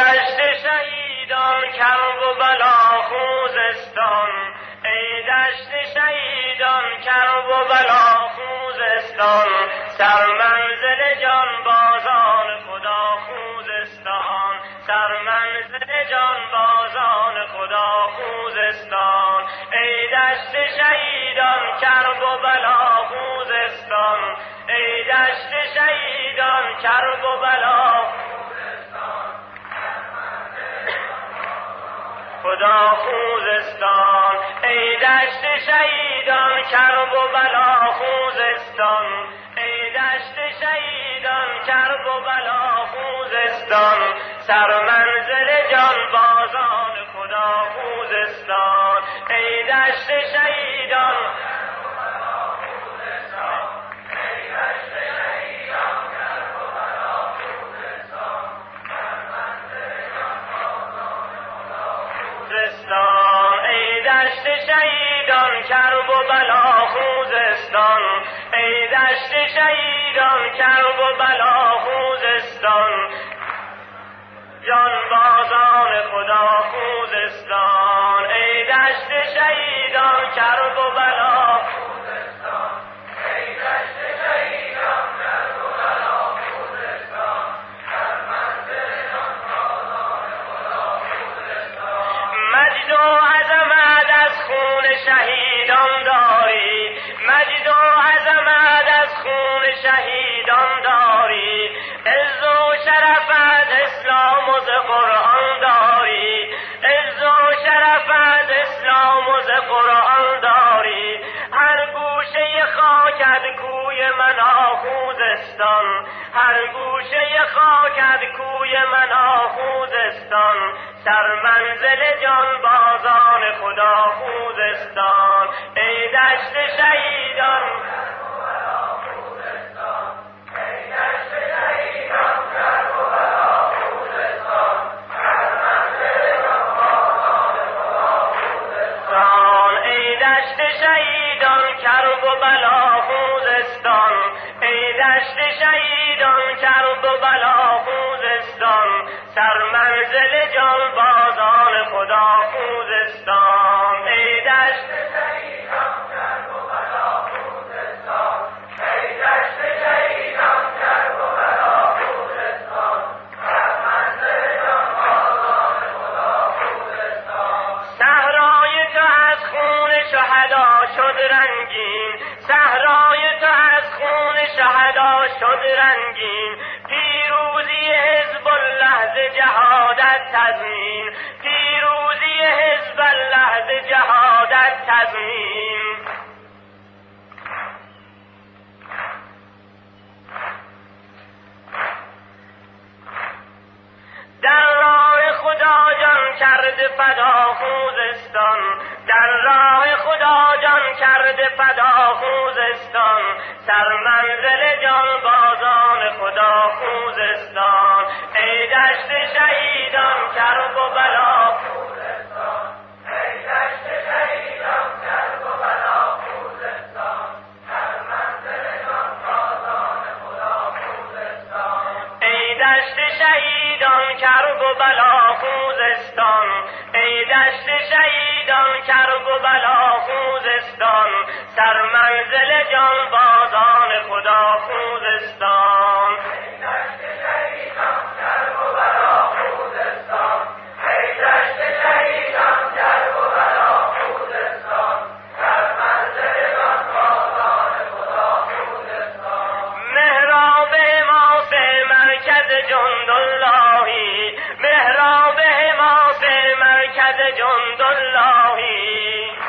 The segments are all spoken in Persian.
دشت شهیدان کرب و بلا خوزستان، ای دشت شهیدان کرب و بلا خوزستان، سرمنزل جان بازان خدا خوزستان، سرمنزل جان بازان خدا خوزستان، ای دشت شهیدان کرب و بلا خوزستان، ای دشت شهیدان کرب و بلا خدا خوزستان، ای دشت شهیدان کرب و بلا خوزستان، ای دشت شهیدان کرب و بلا خوزستان، سرمنزل جان بازان خدا خوزستان، ای دشت شهیدان ای دشت شهیدان کرب و بلا خوزستان، ای دشت شهیدان کرب و بلا خوزستان، جان بازان خدا خوزستان، ای دشت شهیدان کرب و بلا خوزستان، ای دشت شهیدان کرب و بلا خوزستان، سرمنزل جان بازان خدا خوزستان، مجد و عظمت از خون شهیدان داری، مجد و عظمت از خون شهیدان داری، عز و شرفت اسلام و ز قرآن داری، عز و شرفت اسلام و ز قرآن داری، هر گوشه خاکت کوی من خوزستان، هر گوشه خاکت کوی من خوزستان، سرمنزل جان بازان خدا خوزستان، ای دشت شهیدان شهیدان کرب و بلا خوزستان، ای دشت شهیدان کرب و بلا خوزستان، سرمنزل جان بازان خدا خوزستان، ای دشت شهیدان کرب و بلا خوزستان، ای دشت شهیدان کرب و بلا خوزستان، سرمنزل جان بازان خدا خوزستان، صحرای تو از خون شهدا شد رنگین، صحرای تو از خون شهدا شد رنگین، پیروزی حزب الله ز جهادت تضمین، پیروزی حزب الله ز جهادت تضمین، در راه خدا جان کرده فدا خوزستان، در راه خدا جان کرده فدا خوزستان، سرمنزل جان بازان خدا خوزستان، ای دشت شهیدان کرب و بلا خوزستان، ای دشت شهیدان کرب و بلا خوزستان، سرمنزل جان بازان خدا خوزستان، ای دشت شهیدان کرب و بلا خوزستان، ای دشت شهیدان کرب و بلا خوزستان، سرمنزل جان بازان خدا خوزستان، ای دشت شهیدان کرب و بلا خوزستان، ای دشت شهیدان کرب و بلا خوزستان، سرمنزل جان بازان خدا خوزستان، محراب حماس مرکز جنداللهی، محراب حماس مرکز جنداللهی،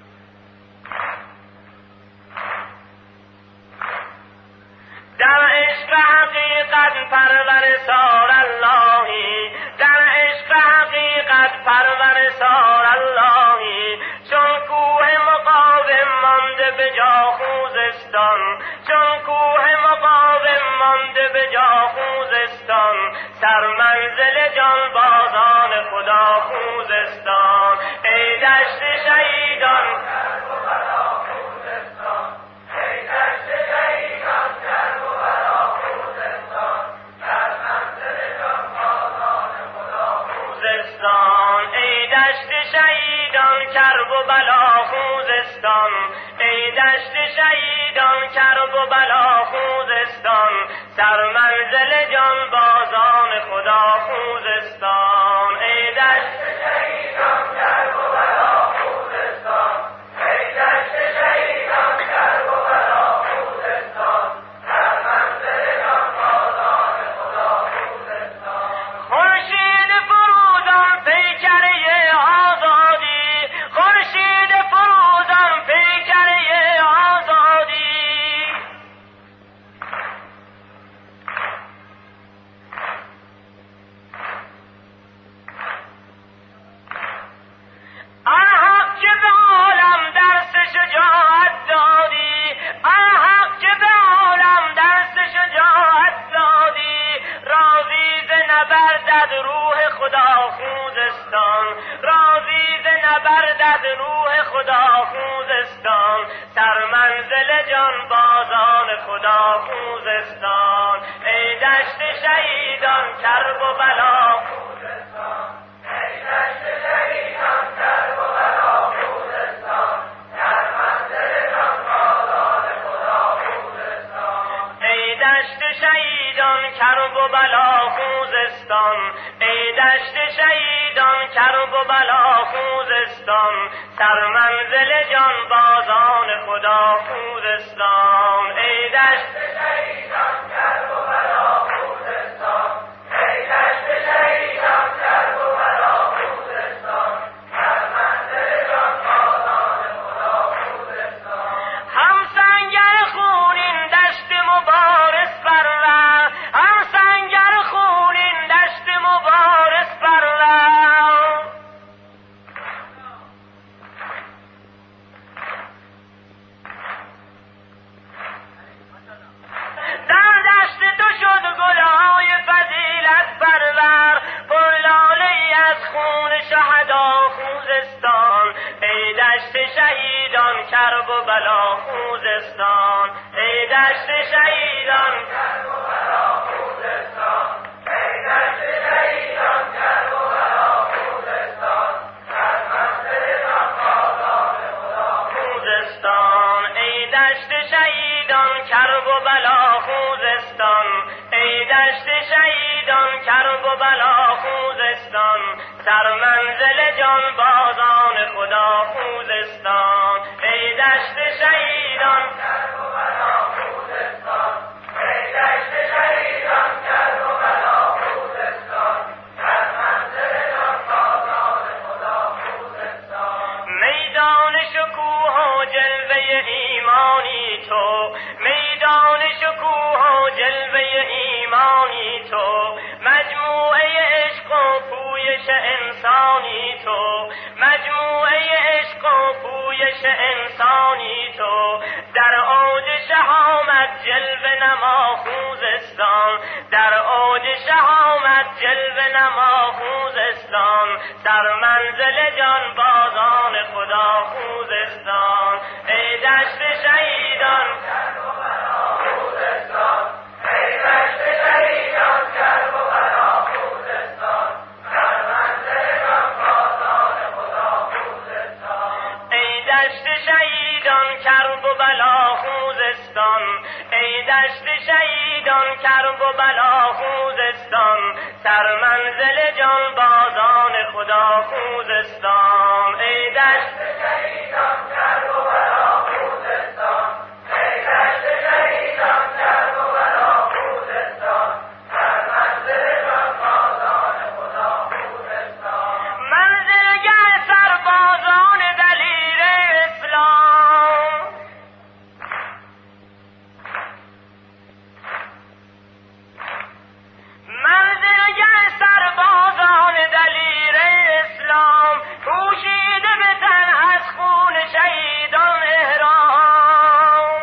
در عشق حقیقت پرور سار اللهی، در عشق حقیقت پرور سار اللهی، چون کوه مقاوم مانده به جا خوزستان، چون کوه مقاوم مانده به جا خوزستان، سرمنزل جان بازان خدا خوزستان، ای دشت شهیدان کرب و بلا خوزستان، ای دشت شهیدان کرب و بلا خوزستان، سرمنزل جان بازان خدا خوزستان، ای دشت شهیدان کرب و بلا خوزستان، ای دشت شهیدان کرب و بلا خوزستان، سرمنزل جان بازان خدا خوزستان، ای دشت شهیدان کرب و بلا خوزستان، ای دشت شهیدان کرب و بلا خوزستان، سرمنزل جان بازان خدا خوزستان. خورشید فروزان پیکره آزادی، خورشید فروزان پیکره آزادی، آنحق که به عالم درس شجاعت دادی، آنحق که به عالم درس شجاعت دادی، راضی ز نبردد روح خدا خوزستان، راضی ز نبردد روح خدا خوزستان، سرمنزل جان بازان خدا خوزستان، ای دشت شهیدان کرب و بلا خوزستان، ای دشت شهیدان کرب و بلا خوزستان، سرمنزل جان بازان خدا خوزستان، ای دشت شهیدان کرب و بلا خوزستان، ای دشت شهیدان کرب و بلا خوزستان، سرمنزل جان بازان خدا خوزستان، ای دشت شهیدان کرب و بلا خوزستان، ای دشت شهیدان کرب و بلا خوزستان، سرمنزل جان بازان خدا خوزستان. هم سنگر خونین دشت مبارز پرور، هم سنگر خونین دشت مبارز پرور، در دشت تو شد گلهای فضیلت پرور، پر لاله از خون شهدا خوزستان، ای دشت شهیدان کرب و بلا خوزستان، ای دشت شهیدان کرب و بلا خوزستان، ای دشت شهیدان کرب و بلا خوزستان، سرمنزل جان بازان خدا خوزستان، ای دشت شهیدان کرب و بلا خوزستان، ای دشت شهیدان کرب و بلا خوزستان، سرمنزل جان بازان خدا خوزستان، ای دشت شهیدان کرب و بلا خوزستان، ای دشت شهیدان کرب و بلا خوزستان، سرمنزل جان بازان خدا خوزستان. میدان شکوه و جلوه ایمانی تو، میدان شکوه و جلوه ایمانی تو، مجموعه عشق و پویش انسانی تو، مجموعه عشق و پویش انسانی تو، در اوج شهامت جلوه نما خوزستان، در اوج شهامت جلوه نما خوزستان، سرمنزل جان بازان خدا خوزستان، ای دشت شهیدان کرب و بلا خوزستان، ای دشت شهیدان کرب و بلا خوزستان، سرمنزل جان بازان خدا خوزستان، ای دشت شهیدان کرب و بلا خوزستان، ای دشت شهیدان کرب و بلا خوزستان، سرمنزل جان بازان خدا خوزستان، ای دشت شهیدان کرب و بلا خوزستان، ای دشت شهیدان کرب و بلا خوزستان، سرمنزل جان بازان خدا خوزستان. منزلگر سربازان دلیر اسلام، منزلگر سربازان دلیر اسلام، پوشیده به تن از خون شهیدان احرام،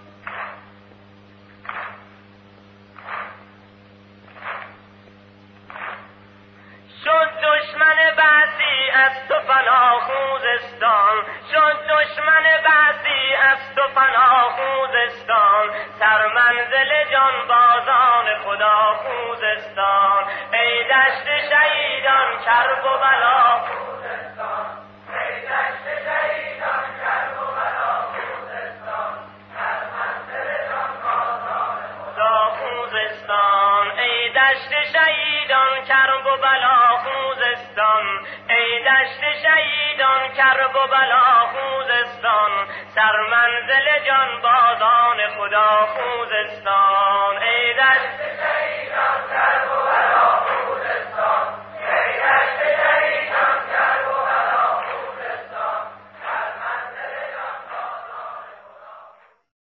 شد دشمن بعثی از تو فنا خوزستان، شد دشمن بعثی از تو فنا خوزستان، سرمنزل جان بازان خدا خوزستان، ای دشت شهیدان کرب و بلا ای دشت شهیدان کرب و بلا خوزستان ای دشت شهیدان کرب و بلا خوزستان سرمنزل جان بازان خدا خوزستان ای دشت شهیدان